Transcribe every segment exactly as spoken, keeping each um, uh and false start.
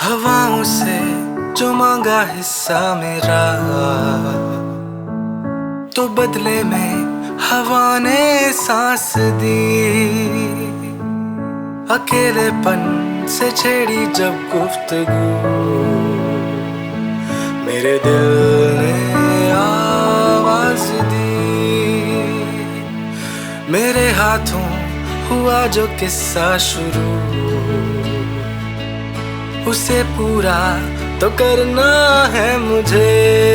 हवाओं से जो मांगा हिस्सा मेरा, तो बदले में हवा ने सांस दी। अकेलेपन से छेड़ी जब गुफ्तगू, मेरे दिल ने आवाज दी। मेरे हाथों हुआ जो किस्सा शुरू, उसे पूरा तो करना है मुझे।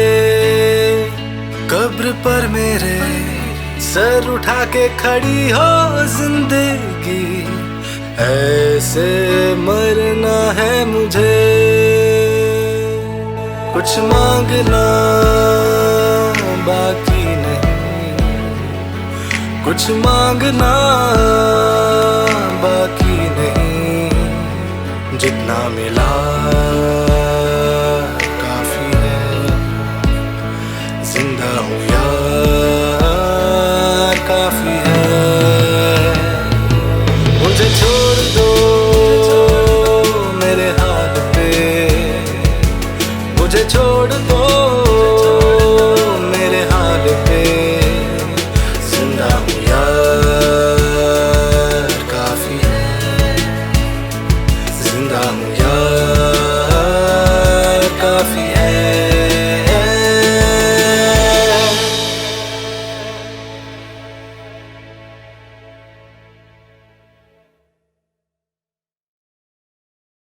कब्र पर मेरे सर उठा के खड़ी हो जिंदगी, ऐसे मरना है मुझे। कुछ मांगना बाकी नहीं, कुछ मांगना बाकी नहीं। जितना मिला काफी है, जिंदा हूँ यार काफी है। मुझे छोड़ दो मेरे हाथ पे, मुझे छोड़ दो मेरे हाथ पे। जिंदा हूँ यार काफी है, जिंदा हूँ यार काफी है।